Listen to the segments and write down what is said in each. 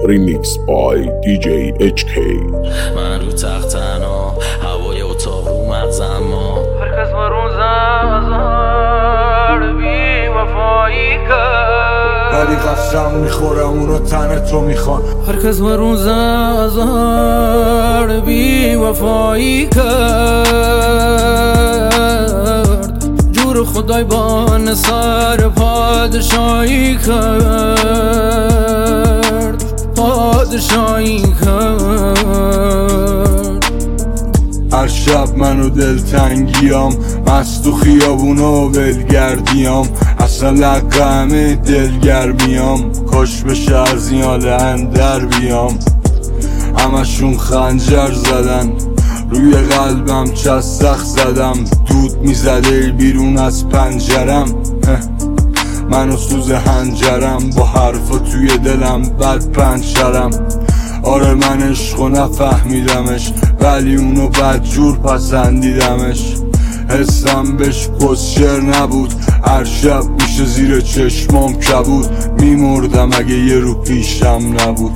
Remix by DJ HK. من رو تخت تنها، هوای اتاق رو مغزم ما هرکس ما رو زد بی وفایی کرد، ولی قسم میخورم اون رو تن تو میخوان. هرکس ما رو زد بی وفایی کرد، جور خدای بان سر پادشاهی کرد، پادشاهی کرد. هر شب منو دلتنگیام، مست تو خیابون و ولگردیام، اصلا لقه همه دلگرمیام، کاش بشه از این حال اندر بیام. همشون خنجر زدن روی قلبم، چستخ زدم دود میزده بیرون از پنجرم. منو سوز هنجرم با حرفا توی دلم بد پنجرم. آره من عشقو نفهمیدمش، ولی اونو بدجور پسندیدمش. حسم بهش کسشر نبود، هر شب میشه زیر چشمام کبود. میمردم اگه یه رو پیشم نبود.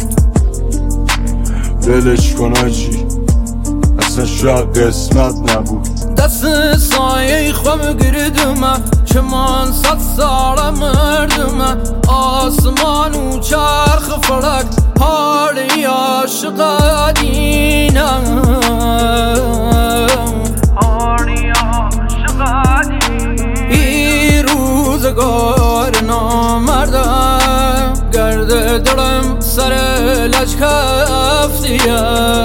ولش کن آجی، اصلا شاید قسمت نبود. دست سایه خواب گردمه که من 100 ساله مردمه، آسمان و چرخ فلک حالی عاشق دینم، حالی عاشق دینم. ای روزگار نامردم، گرد دلم سر لجکفتیه،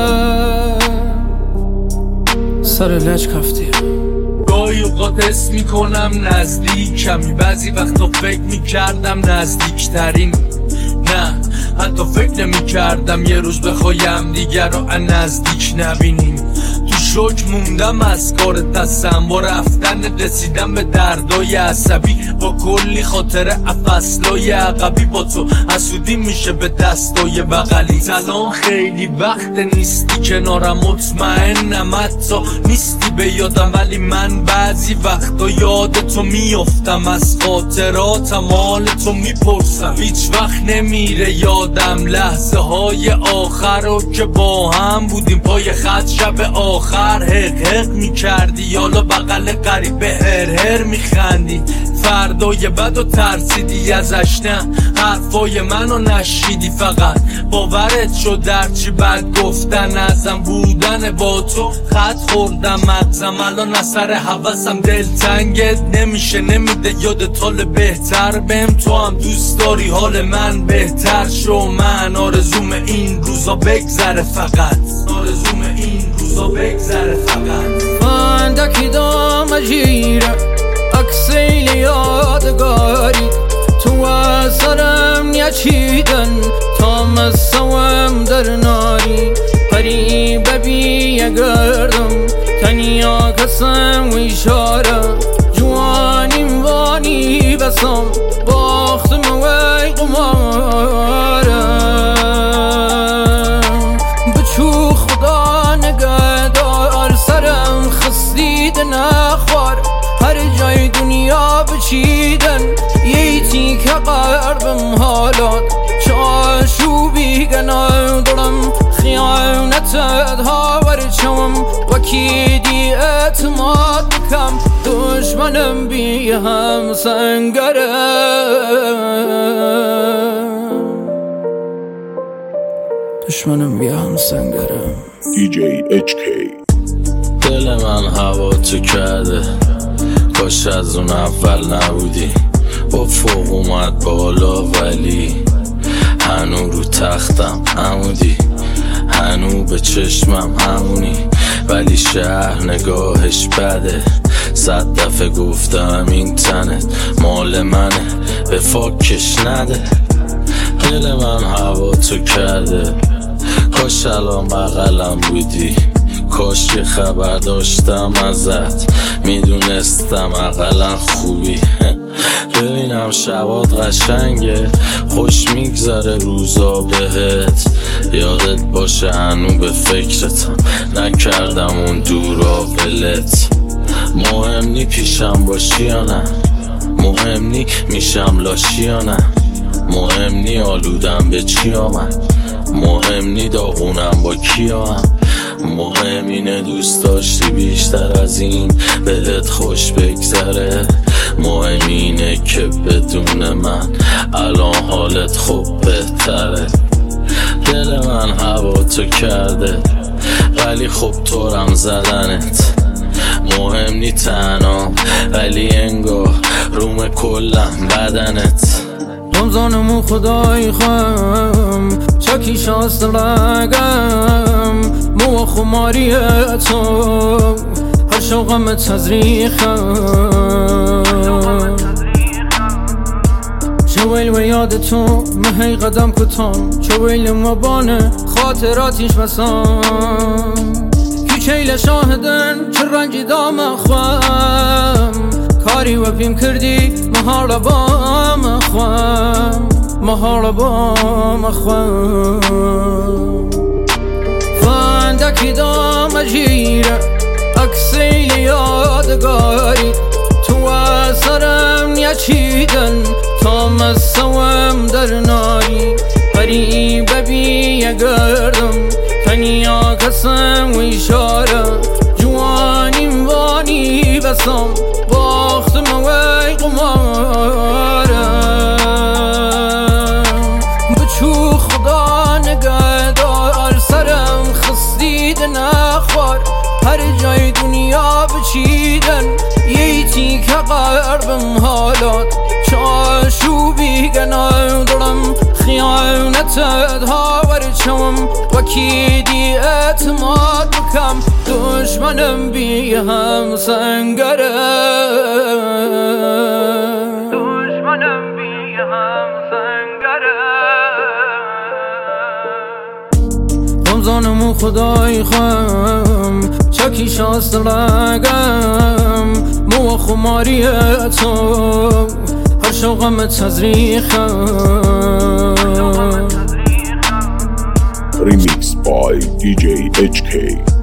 سر لجکفتیه. گاهی اوقات حس میکنم نزدیکمی، بعضی وقتا فکر میکردم نزدیکترین، نه حتی فکر نمیکردم یه روز بخوایم دیگر رو نزدیک نبینیم. تو شوک موندم از کار دستم، با رفتن رسیدم به دردای عصبی، با کلی خاطر افصلای عقبی. با تو حسودی میشه به دستای بغلی. سلام خیلی وقت نیستی کنارم، مطمئنم حتی نیستی به یادم، ولی من بعضی وقتا یاد تو میافتم، از خاطراتم حال تو میپرسم. هیچ وقت نمیره یادم لحظه های آخر رو که با هم بودیم پای خط شب آخر. حق میکردی یالا بغل غریبه هر میخندی، فردای بد و ترسیدی ازش، نه حرفای منو نشیدی، فقط باورت شد درچی بد گفتن ازم. بودن با تو خط خوردم مغزم، الان اثر حواسم دلتنگت نمیشه، نمیده یادت حال بهتر بهم. تو هم دوست داری حال من بهتر شو، من آرزوم این روزا بگذره، فقط آرزوم این روزا بگذره فقط. فندکی دام جیره اکسیل یادگاری، تو سرم یچیدن تا مسوم در ناری. قریب بی گردم تنیا کسم و اشاره، جوانیم وانی بسم باختم وی قمارم. بچو خدا نگهدار سرم خستید نخوار، هر جای دنیا بچیدن یه تیک قربم حالات. چاشوبی گناه دلم خیانتت ها ورچم، وکیدی اعتماد بکم دشمنم بی هم سنگرم، دشمنم بی هم سنگرم. DJ HK. دل من هوا تو کرده، کاش از اون اول نبودی. با فوق اومد بالا ولی هنو رو تختم عمودی، هنو به چشمم همونی، ولی شهر نگاهش بده. 100 دفعه گفتم این تنت مال منه، به فاکش نده. دل من هوا تو کرده، کاش الان بغلم بودی، کاش یه خبر داشتم ازت، میدونستم اقلا خوبی. ببینم شبات قشنگه، خوش میگذره روزا بهت، یادت باشه هنو به فکرتم، نکردم اون دورا ولت. مهم نی پیشم باشی یا نه، مهم نی میشم لاشی یا نه، مهم نی آلودم به چی آمد، مهم نی داغونم با کیام، مهم اینه دوست داشتی بیشتر از این بهت خوش بگذره. مهم اینه که بدون من الان حالت خوب بهتره. دل من هوا تو کرده ولی خب طورم زدنت. مهم نی تنها ولی انگار روم کلم بدنت. رمزانمو خدای خم چکی شاست لگم مو خماری تو هر شوقم تزریخم چویل و یاد تو مهی قدم کتام چویل مبانه خاطراتیش بسام کیچیل شاهدن چه رنگی دام خوام کاری و پیم کردی مهار بام خوام مهار بام خوام فاندکی دام جیره اکسیل یادگاری تو سرم یچیدن تا مسوم در ناری قریب بی گردم تنیا کسم و اشاره جوانیم وانی بسم باختم وی قمارم بچو خدا نگهدار سرم خستید نخوار هر جای دنیا بچیدن ییتی که قربم حالات چاشوبی گنادرم خیانتت هاور چوم وکیدی اعتماد بکم دشمنم بی هم سنگره دشمنم بی هم سنگره رمزانمو خدای خم چکی شاست لگم مو خماری تو هر شوقم تزریخم Remixed by DJ HK.